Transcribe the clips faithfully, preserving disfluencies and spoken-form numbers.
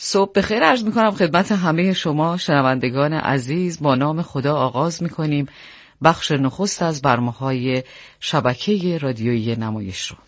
صبح بخیر عرض میکنم خدمت همه شما شنوندگان عزیز. با نام خدا آغاز میکنیم بخش نخست از برنامه‌های شبکه رادیویی نمایش رو.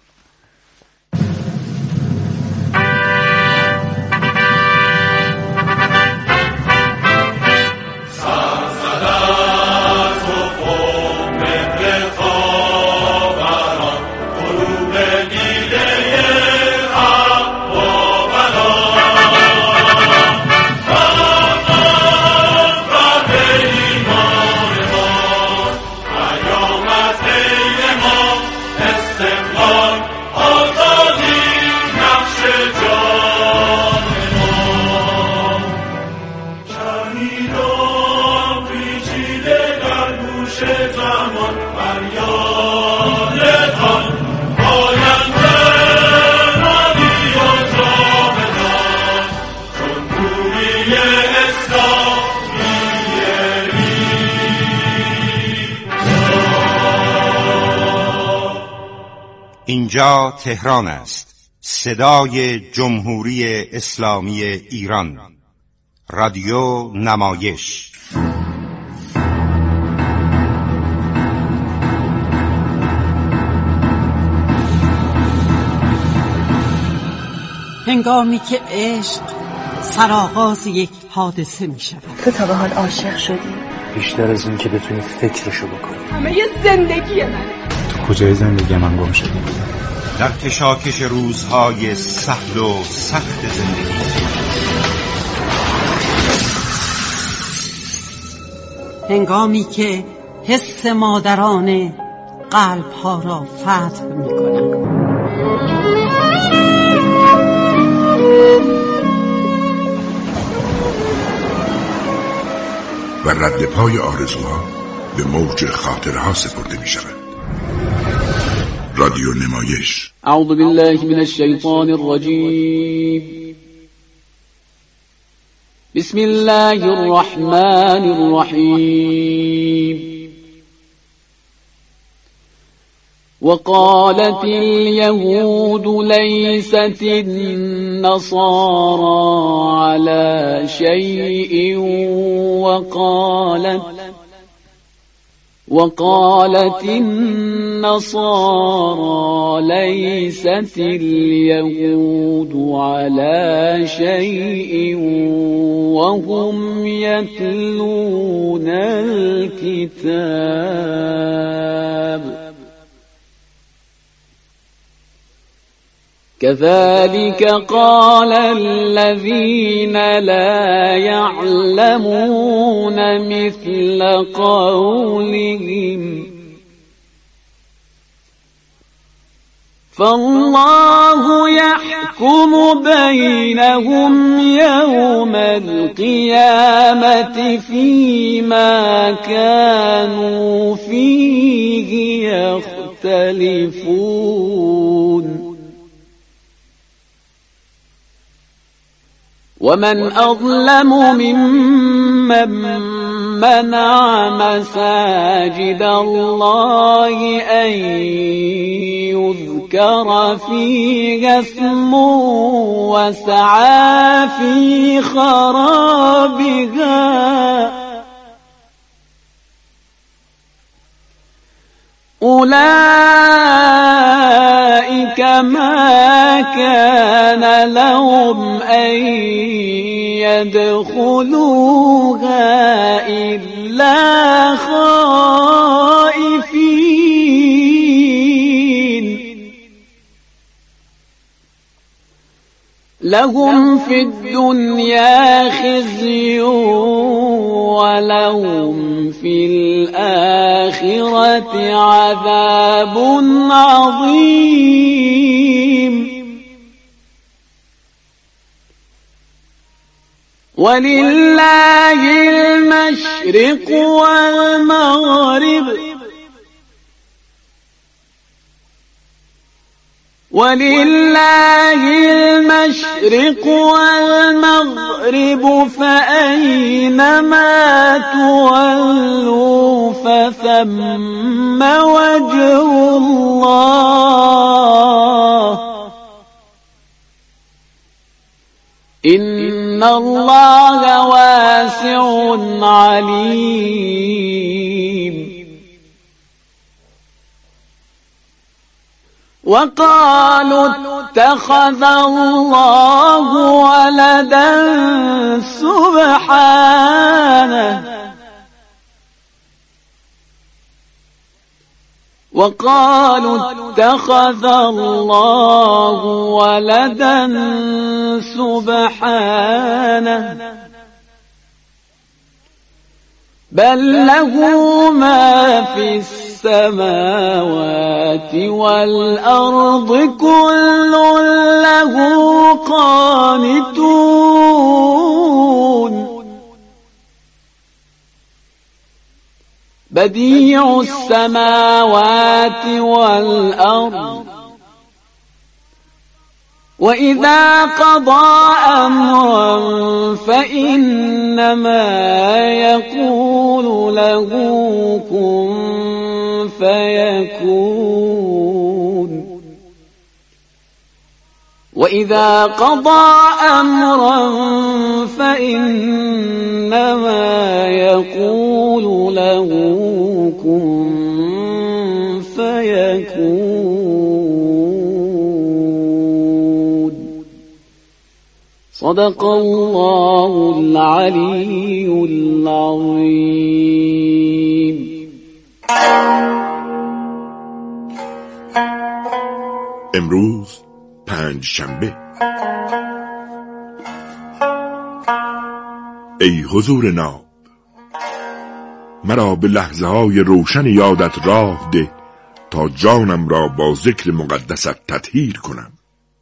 اینجا تهران است، صدای جمهوری اسلامی ایران، رادیو نمایش. هنگامی که عشق سرآغاز یک حادثه می شود. تو تا به حال عاشق شدی؟ بیشتر از این که بتونی فکرشو بکنی. همه یه زندگی منه. تو کجای زندگی من گم شدی؟ در کشاکش روزهای سهل و سخت زندگی. هنگامی که حس مادرانه قلب‌ها را فتح می‌کند. و رد پای آرزوها به موج خاطرها سپرده می شود. رادیو نمایش. اعوذ بالله من الشیطان الرجیم. بسم الله الرحمن الرحیم. وقالت اليهود ليست النصارى على شيء وقالت وقالت النصارى ليست اليهود على شيء وهم يتلون الكتاب كذلك قال الذين لا يعلمون مثل قولهم فالله يحكم بينهم يوم القيامة فيما كانوا فيه يختلفون ومن أظلم ممن منع مساجد الله أن يذكر فيها اسمه وسعى في خرابها أولئك ما كان لهم أن يدخلوها إلا خائفين لهم في الدنيا خزي ولهم في الآخرة عذاب عظيم ولله المشرق والمغرب ولله المشرق والمغرب فأينما تولوا فثم وجه الله إن إن الله واسع عليم وقالوا اتخذ الله ولدا سبحانه وقالوا اتخذ الله ولدا سبحانه بل له ما في السماوات والأرض كل له قانتون بديع السماوات والأرض وإذا قضى أمرا فإنما يقول له كن فيكون وإذا قضى أمرا فإنما يقول له كن فيكون صدق الله العلي العظيم. امروز پنج شنبه. ای حضور ناب، مرا به لحظه های روشن یادت راه ده تا جانم را با ذکر مقدست تطهیر کنم.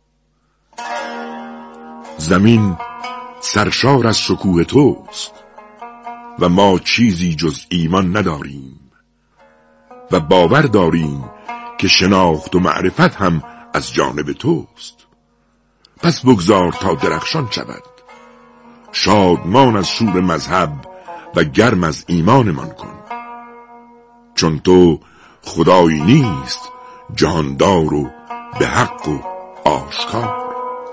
زمین سرشار از شکوه توست و ما چیزی جز ایمان نداریم و باور داریم که شناخت و معرفت هم از جانب توست. پس بگذار تا درخشان شود، شادمان از شور مذهب و گرم از ایمانمان کن، چون تو خدایی نیست جهاندار و به حق و آشکار.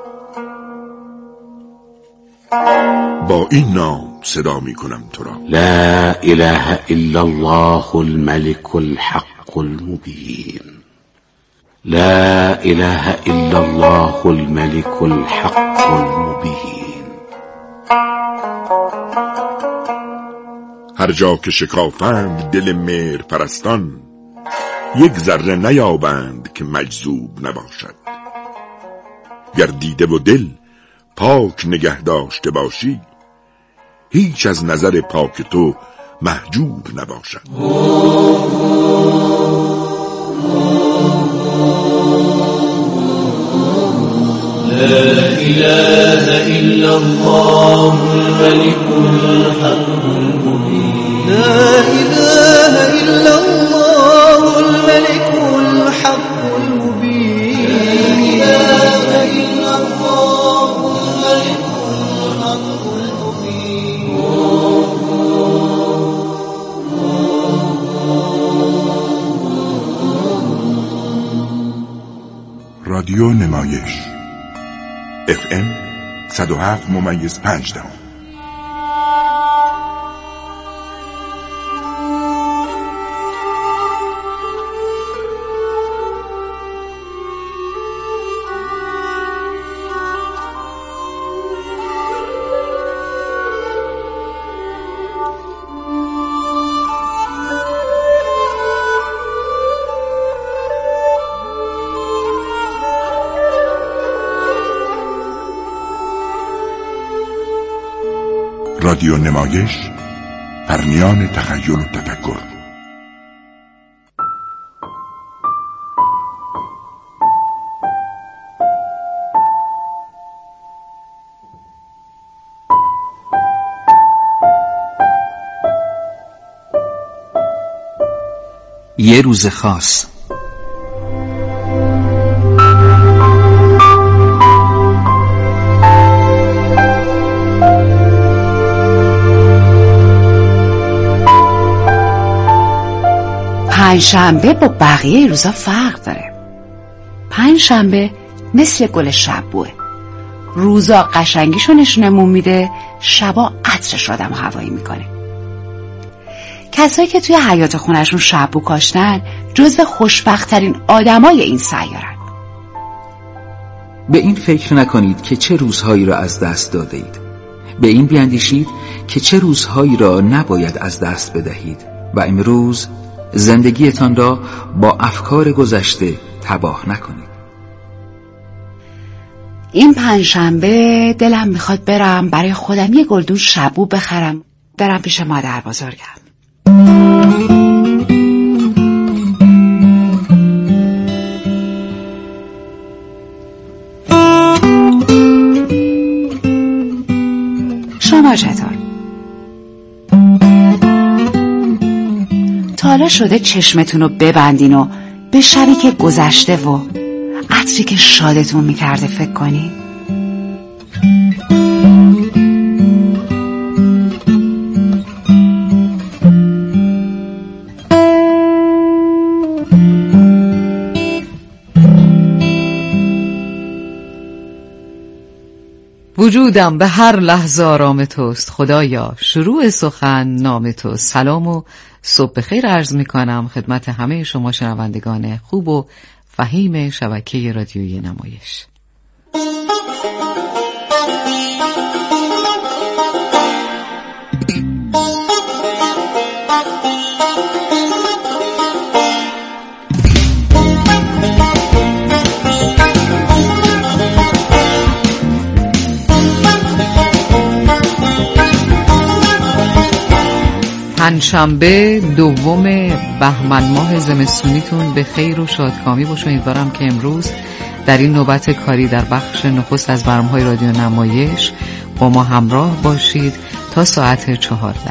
با این نام صدا می کنم تو را: لا اله الا الله الملك الحق المبين. لا اله الا الله الملك الحق المبين. هر جا که شکافند دل مهر پرستان، یک ذره نیابند که مجذوب نباشد. گر دیده و دل پاک نگه داشته باشی، هیچ از نظر پاک تو محجوب نباشد. لا إله إلا الله الملك الحق المبين. لا إله إلا الله الملك الحق المبين. لا إله إلا الله الملك الحق المبين. رادیو نمایش اف ام صد و هفت ممیز پنج دهم. رادیو نمایش، پرنیان تخیل و تفکر. یه روز خاص. پنجشنبه با بقیه روزا فرق داره. پنجشنبه مثل گل شبوه، روزا قشنگیشو نشونمون میده، شبا عطرش آدم هوایی میکنه. کسایی که توی حیاط خونشون شبو کاشتن جزو خوشبخت‌ترین آدمای این سیارن. به این فکر نکنید که چه روزهایی را از دست داده اید. به این بیندیشید که چه روزهایی را نباید از دست بدهید و امروز زندگیتان را با افکار گذشته تباه نکنید. این پنجشنبه دلم میخواد برم برای خودم یه گلدون شبو بخرم، برم پیش مادر بزرگم. شما چطور؟ تا حالا شده چشمتون رو ببندین و به شبی که گذشته و عطری که شادتون میکرده فکر کنین؟ وجودم به هر لحظه آرام توست خدایا، شروع سخن نام تو. سلام و صبح بخیر عرض می کنم خدمت همه شما شنوندگان خوب و فهیم شبکه رادیویی نمایش. پنجشنبه دوم بهمن ماه زمستونیتون به خیر و شادکامی باشه. امیدوارم که امروز در این نوبت کاری در بخش نخست از برنامه‌های رادیو نمایش با ما همراه باشید تا ساعت چهارده.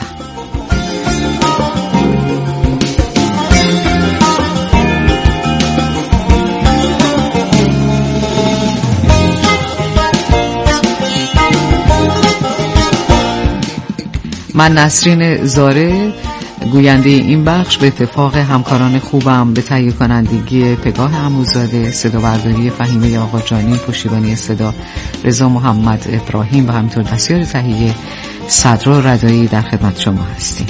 من نسرین زاره گوینده این بخش به اتفاق همکاران خوبم به تهیه کنندگی پگاه عموزاده، صدا برداری فهیمه آقاجانی، پشتیبانی صدا رضا محمد ابراهیم و همینطور دستیار تهیه صدرا ردایی در خدمت شما هستیم.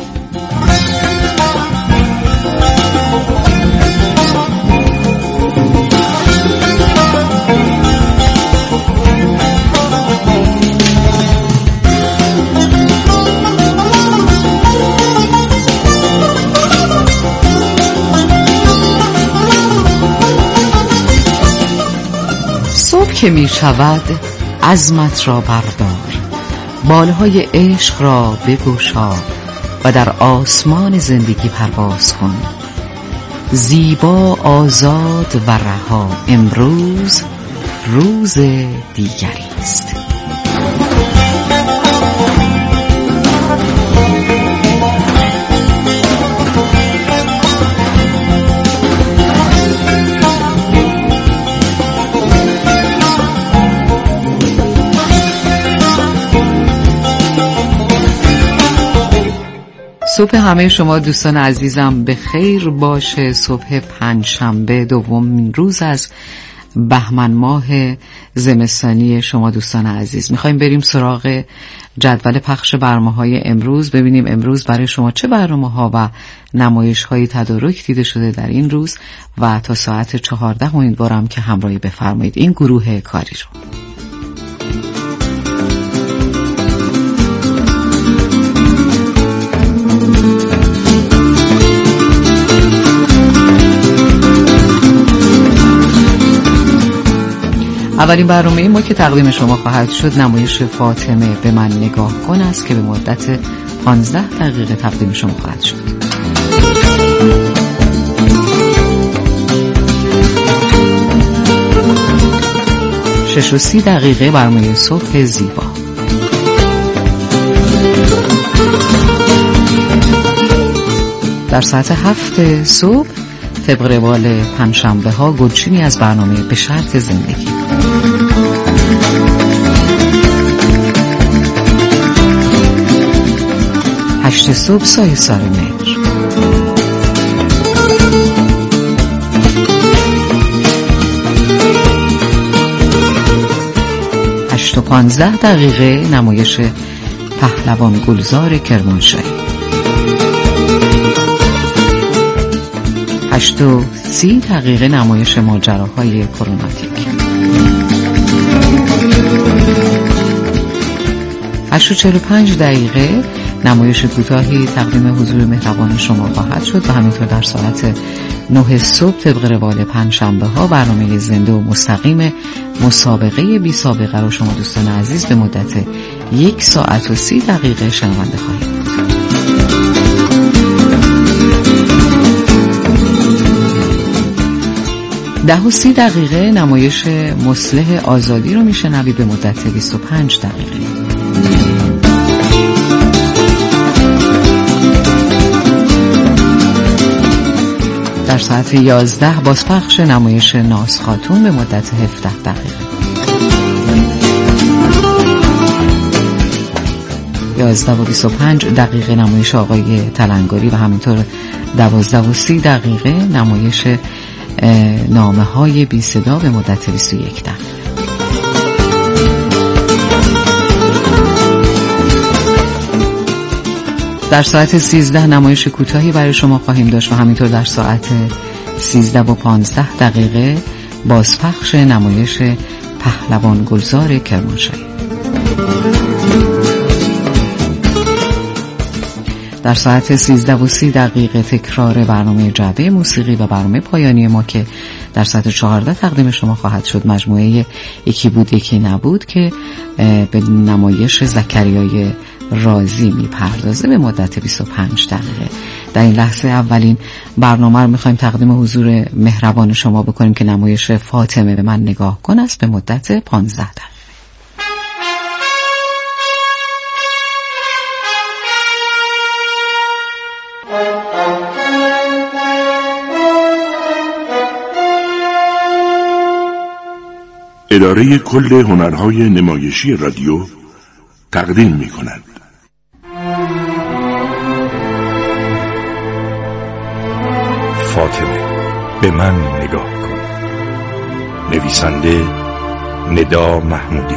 که می شود عزمت را بردار، بالهای عشق را بگشا و در آسمان زندگی پرواز کن. زیبا، آزاد و رها، امروز روز دیگری است. صبح همه شما دوستان عزیزم به خیر باشه. صبح پنجشنبه دومین روز از بهمن ماه زمستانی شما دوستان عزیز. میخوایم بریم سراغ جدول پخش برنامه‌های امروز، ببینیم امروز برای شما چه برنامه‌ها و نمایش‌های تدارک دیده شده در این روز و تا ساعت چهارده امیدوارم که همراهی بفرمایید این گروه کاری رو. اولین برنامه ما که تقدیم شما خواهد شد نمایش فاطمه به من نگاه کن است که به مدت پانزده دقیقه تقدیم شما خواهد شد. شش و سی دقیقه برنامه صبح زیبا. در ساعت هفت صبح طبق روال پنجشنبه ها گلچینی از برنامه به شرط زندگی. هشت صبح سایه سار مهر. هشت و پانزده دقیقه نمایش پهلوان گلزار کرمانشاهی. هشت و سی دقیقه نمایش ماجراهای کروناتیک. هشت و چهل و پنج دقیقه نمایش کوتاهی تقدیم حضور مهربان شما خواهد شد و همینطور در ساعت نه صبح طبق روال پنجشنبه ها برنامه زنده و مستقیم مسابقه بی سابقه رو شما دوستان عزیز به مدت یک ساعت و سی دقیقه شنونده خواهید بود. ده و سی دقیقه نمایش مصلح آزادی رو میشنوید به مدت بیست و پنج دقیقه. در ساعت یازده بازپخش نمایش ناز خاتون به مدت هفده دقیقه. یازده و بیست و پنج دقیقه نمایش آقای تلنگاری و همینطور دوازده و سی دقیقه نمایش نامه های بی صدا به مدت بیست و یک دقیقه. در ساعت سیزده نمایش کوتاهی برای شما خواهیم داشت و همینطور در ساعت سیزده و پانزده دقیقه بازپخش نمایش پهلوان گلزار کرمانشاهی. در ساعت سیزده و سی دقیقه تکرار برنامه جعبه موسیقی و برنامه پایانی ما که در ساعت چهارده تقدیم شما خواهد شد، مجموعه یکی بود یکی نبود که به نمایش زکریای رازی میپردازه به مدت بیست و پنج دقیقه. در این لحظه اولین برنامه رو میخوایم تقدیم حضور مهربان شما بکنیم که نمایش فاطمه به من نگاه کن است به مدت پانزده دقیقه. اداره کل هنرهای نمایشی رادیو تقدیم می کند. فاطمه به من نگاه کن. نویسنده ندا محمودی.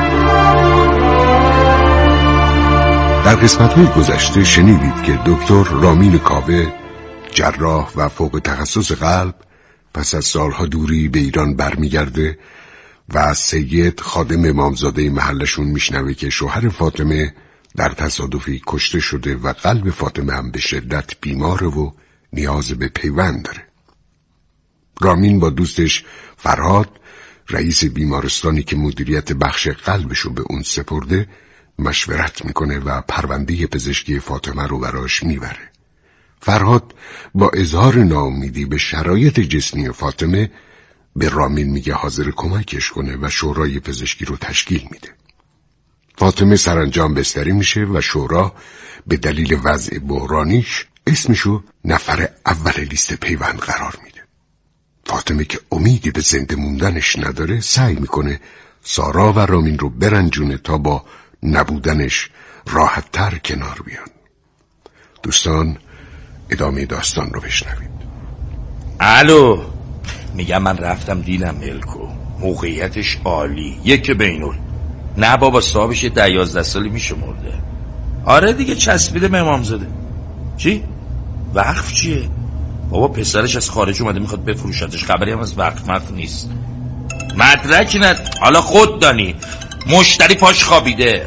در قسمت‌های گذشته شنیدید که دکتر رامین کاوه، جراح و فوق تخصص قلب، پس از سالها دوری به ایران برمیگرده و از سید خادم امامزاده محلشون میشنوه که شوهر فاطمه در تصادفی کشته شده و قلب فاطمه هم به شدت بیماره و نیاز به پیوند داره. رامین با دوستش فرهاد، رئیس بیمارستانی که مدیریت بخش قلبشو به اون سپرده، مشورت میکنه و پرونده پزشکی فاطمه رو براش میبره. فرهاد با اظهار ناامیدی به شرایط جسمی فاطمه به رامین میگه حاضر کمکش کنه و شورای پزشکی رو تشکیل میده. فاطمه سرانجام بستری میشه و شورا به دلیل وضع بحرانیش اسمشو نفر اول لیست پیوند قرار میده. فاطمه که امیدی به زنده موندنش نداره سعی میکنه سارا و رامین رو برنجونه تا با نبودنش راحت تر کنار بیان. دوستان ادامه داستان رو بشنوید. الو، میگم من رفتم دیدم ملکو، موقعیتش عالی، یک بینول. نه بابا صاحبش یه ده یازده سالی میشه مرده. آره دیگه چسبیده به امامزاده. چی؟ وقف چیه؟ بابا پسرش از خارج اومده میخواد بفروشتش، خبری هم از وقف مقف نیست. مدرکی نه، حالا خود دانی مشتری پاش خوابیده.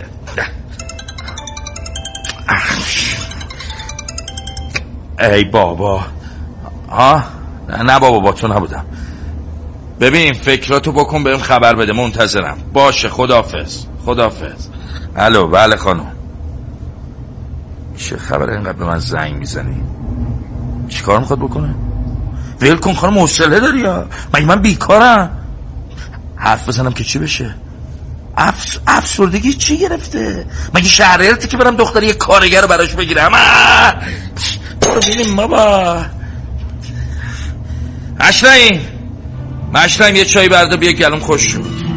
ای بابا. ها نه, نه بابا با تو نبودم. ببین فکراتو بکن بهم خبر بده، منتظرم. باشه خداحافظ. خداحافظ. الو بله خانم. چه خبره اینقدر به من زنگ میزنی؟ چی کار میخواد بکنه؟ ول کن خانم، حوصله داری یا مگه من بیکارم؟ حرف بزنم که چی بشه؟ افس... افسردگی چی گرفته؟ مگه شهریرتی که برم دختری یه کارگر رو براش بگیرم؟ برو بینیم بابا. اشرایی مشرم یه چای برده بیا، گلوم خوش شد.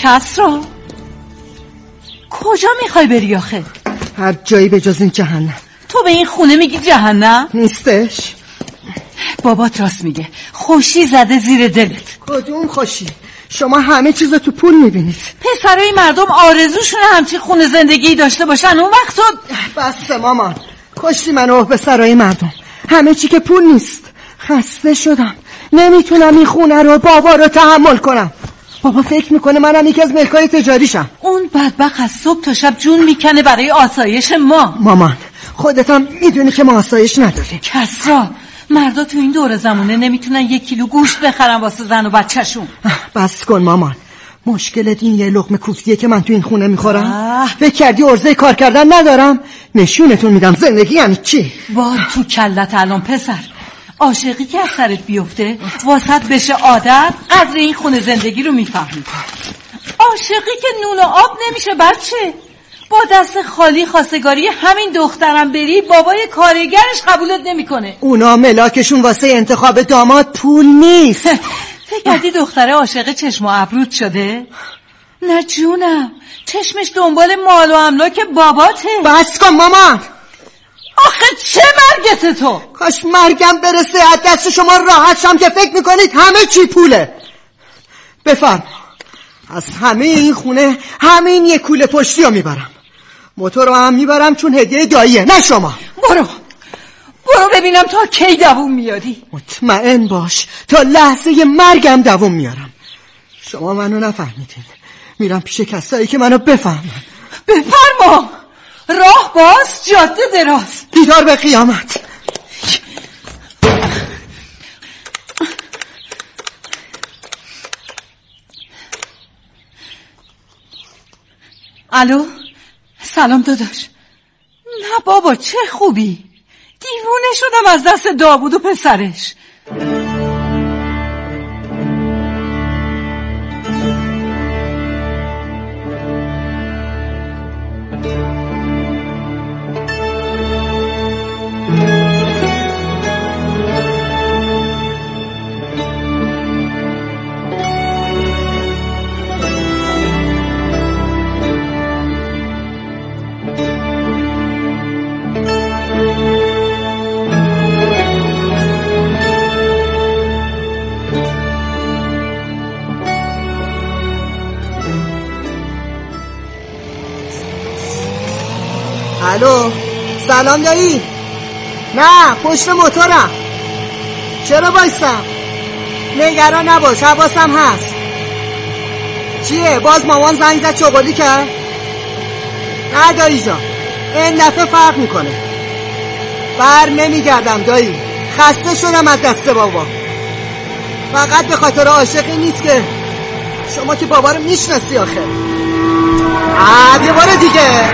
کسرا کجا میخوای بری آخه؟ هر جایی به جز این جهنم. تو به این خونه میگی جهنم؟ نیستش. بابات راست میگه، خوشی زده زیر دلت. کدوم خوشی؟ شما همه چیز تو پول میبینید. پسرای مردم آرزوشونه همچین خونه زندگی داشته باشن، اون وقت تو بس مامان، کشتی منو به سرای مردم. همه چی که پول نیست. خسته شدم، نمیتونم این خونه رو بابا رو تحمل کنم. بابا فکر میکنه منم یکی از ملکای تجاریشم. اون بدبخت از صبح تا شب جون میکنه برای آسایش ما. مامان خودت هم میدونی که ما آسایش نداریم. کسرا مردا تو این دور زمونه نمیتونن یک کیلو گوشت بخرن واسه زن و بچه‌شون. بس کن مامان، مشکلت این یه لقمه کوفتیه که من تو این خونه میخورم؟ فکر کردی عرضه کار کردن ندارم؟ نشونتون میدم زندگی یعنی چی. وای تو کلت الان پسر، عاشقی که از سرت بیفته واسط بشه عادت، قدر این خونه زندگی رو میفهمی. عاشقی که نون و آب نمیشه بچه، با دست خالی خواستگاری همین دخترم بری بابای کارگرش قبولت نمیکنه. اونا ملاکشون واسه انتخاب داماد پول نیست. فکر کردی دختره عاشق چشم و ابروت شده؟ نه جونم، چشمش دنبال مال و املاک باباته. بس کن مامان. آخه چه مرگته تو؟ کاش مرگم برسه از دست شما راحت شم که فکر میکنید همه چی پوله. بفرم، از همه این خونه همین یک کوله پشتی رو میبرم. موتور رو هم میبرم چون هدیه داییه، نه شما. برو برو ببینم تا کی دووم میاری. مطمئن باش تا لحظه مرگم دووم میارم. شما منو نفهمیدین، میرم پیش کسایی که منو بفهمن. بفرما، راه باز، جاده دراز. بیدار به قیامت. الو، سلام داداش. نه بابا چه خوبی، دیوونه شدم از دست داوود و پسرش. الو، سلام دایی. نه پشت موتورم. چرا بایستم؟ نگران نباش، حواسم هست. چیه باز مامان زنگ زد چغالی کرد؟ نه دایی جان، این دفعه فرق میکنه. بر نمیگردم دایی، خسته شدم از دست بابا. فقط به خاطر عاشقی نیست که شما که بابا رو میشناسی آخه. آه یه بار دیگه.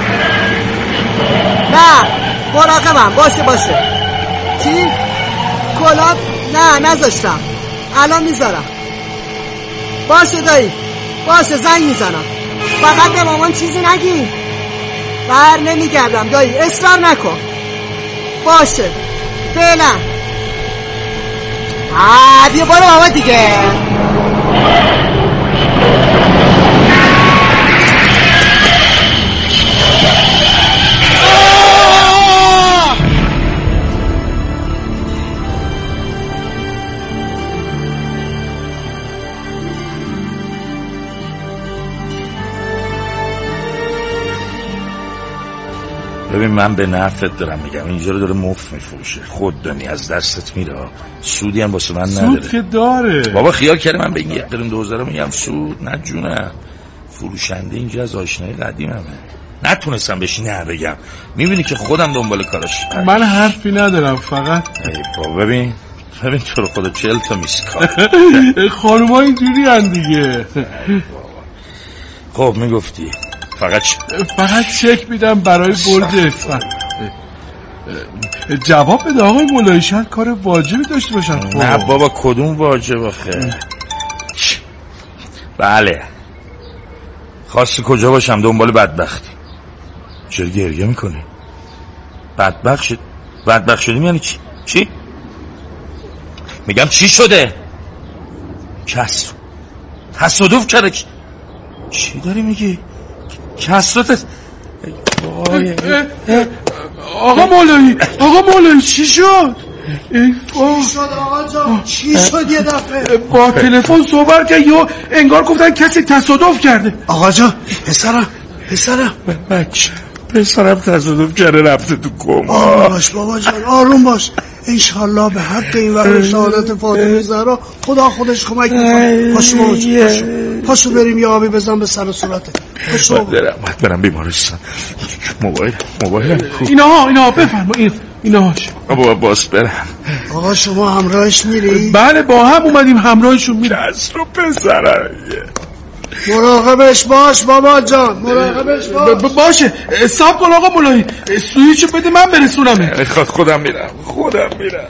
نه مراقبم، باشه باشه. چی؟ کلاه؟ نه نذاشتم، الان میذارم. باشه دایی، باشه زنگ میزنم. فقط به مامان چیزی نگی. بر نمیگردم دایی، اصرار نکن. باشه فعلا. آه بیا برو بابا دیگه. ببین من به نفعت دارم میگم، اینجا رو داره مفت میفروشه، خود دانی از دستت میره، سودی هم واسه من نداره. سود که داره بابا، خیال کرده من به این یک قرون دوزاره میگم سود؟ نه جونم، فروشنده اینجا از آشنای قدیممه، نتونستم بهش نه بگم. میبینی که خودم دنبال کاراش. من حرفی ندارم فقط. ای بابا ببین ببین تو رو خدا چهل تا میسکار خانوما اینجوری هن دیگه. خب میگفتی فقط ش... فقط چک میدم برای برج اسفند. جواب بده آقای مولایی، شاید کار واجبی داشته باشن. نه بابا کدوم واجب آخه؟ بله خواستی کجا باشم؟ دنبال بدبختی. چرا گریه میکنی؟ بدبخت شد؟ بدبخت شدیم یعنی چی؟ چی؟ میگم چی شده؟ کس تصادف کرده. چی داری میگی؟ کسرت آقا مولایی آقا مولایی چی شد؟ چی شد آقا جان؟ چی شد یه دفعه؟ با تلفن صحبت کرد یا انگار گفتن کسی تصادف کرده. آقا جان پسرم پسرم بچه پسرم تصادف کرده رفته تو کما. آروم باش بابا جان آروم باش. انشالله به حق این ور شهادت فاطمه زهرا خدا خودش کمک میکنه. پاشو بابا جان پاشو پاشو بریم یه آبی بزن به سر و صورته. پاشو برم برم بیمارستان. موبایل موبایل اینا اینا بفرما ایناش. بابا باز برم. آقا شما همراهش میری؟ بله با هم اومدیم همراهشون میره. از رو پسرم مراقبش باش بابا جان مراقبش باش. باشه صبر کن آقا مولایی سویچو بده من برسونمه. خودم میرم خودم میرم.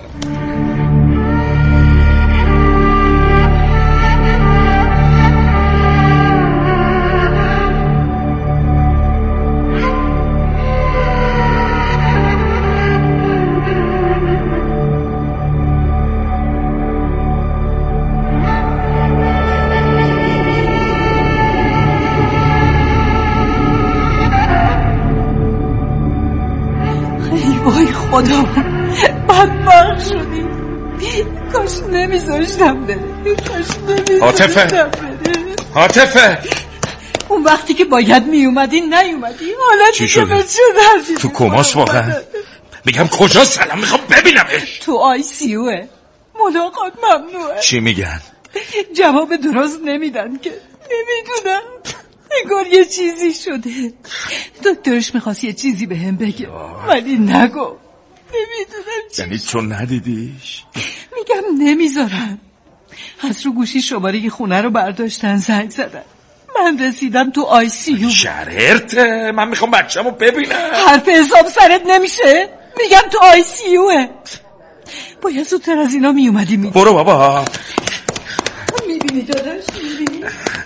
وای خدا بدبخت شدی. کاش نمیذاشتم بره. کاش نمیذاشتم عاطفه عاطفه اون وقتی که باید میومدی نیومدی. حالا چی دیگه به چه دردی؟ تو کماست واقعا؟ میگم کجا سلام میخوام ببینمش. تو آی سی اوه. ملاقات ممنوعه. چی میگن؟ جواب درست نمیدن که. نمیدونم انگار یه چیزی شده. دکترش میخواست یه چیزی به هم بگه ولی نگو. نمیدونم چی. یعنی تو ندیدیش؟ میگم نمیذارن. از رو گوشی شماره خونه رو برداشتن زنگ زدن. من رسیدم تو آی سی یو. شررته من میخوام بچه‌مو ببینم. حرف حساب سرت نمیشه. میگم تو آی سی یوه. باید زودتر از اینا میومدی. می برو بابا. میبینی داداش میبینی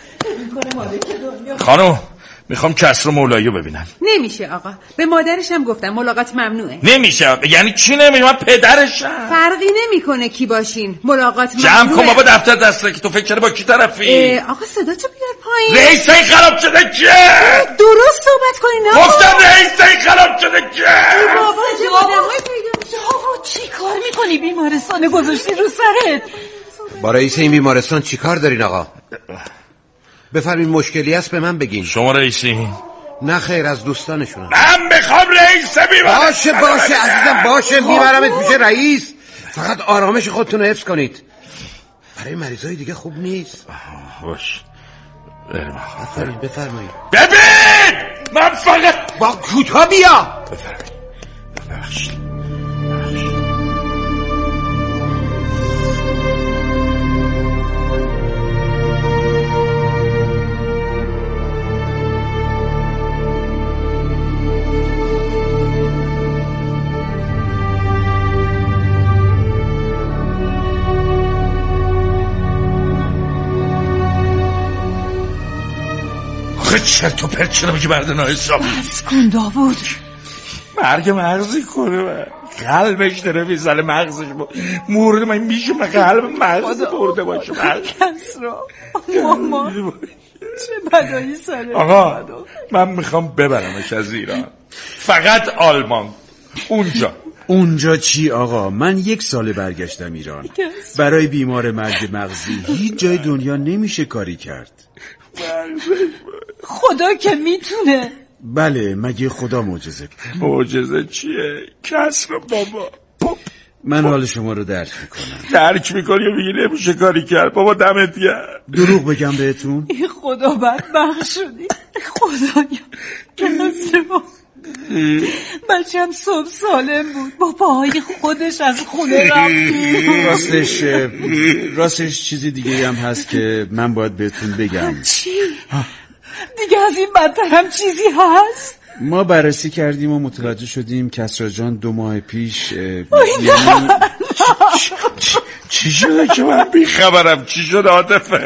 خانم میخوام کسر مولایی ببینم. نمیشه آقا به مادرش هم گفتم ملاقات ممنوعه. نمیشه یعنی چی نمیشه؟ من پدرشم. فرقی نمیکنه کی باشین ملاقات ممنوعه. جمع کن بابا دفتر دسته که تو فکر کنی با کی طرفی. آقا صدا تو بیار پایین. رئیس این خراب شده کیه؟ درست صحبت کنین آقا. گفتم رئیس این خراب شده کیه؟ بابا آدمای پیدا. بابا چی کار میکنی؟ بیمارستان گذاشتی رو سرت. با رئیس این بیمارستان چی کار دارین آقا؟ بفرمین مشکلی هست به من بگین. شما رئیسی؟ نه خیر از دوستانشونم. من میخوام رئیس بیمارستان. باشه باشه عزیزم باشه میبرمت پیش رئیس. فقط آرامش خودتون رو حفظ کنید. برای مریضای دیگه خوب نیست. باش بفرمایید بفرمایید. ببین من فقط با کوتا بیا. بفرمایید ببخشید. آخه چرت و پرت چرا بگی بردن حسابی؟ بس کن داوود. مرگ مغزی کنه من قلبش داره میزنه مغزش مورده. من میشه من قلب مغز برده باشه. کسرا ماما چه بدایی سره. آقا من میخوام ببرمش از ایران فقط آلمان. اونجا اونجا چی آقا؟ من یک سال برگشتم ایران. برای بیمار مرگ مغزی هیچ جای دنیا نمیشه کاری کرد. خدا که میتونه. بله مگه خدا معجزه کنه؟ معجزه چیه؟ کسر بابا. من حال شما رو درک میکنم. درک میکنی و میگی نمیشه کاری کرد. بابا دمت گرم. دروغ بگم بهتون؟ ای خدا بدبخت شدی. خدایا کسر بابا. بچه هم صبح سالم بود با پاهای خودش از خونه رفت. راستش راستش چیزی دیگه هم هست که من باید بهتون بگم. چی؟ دیگه از این بدتر هم چیزی هست؟ ما بررسی کردیم و متوجه شدیم کسرا جان دو ماه پیش یعنی چی شده که من بیخبرم؟ چی شده عاطفه؟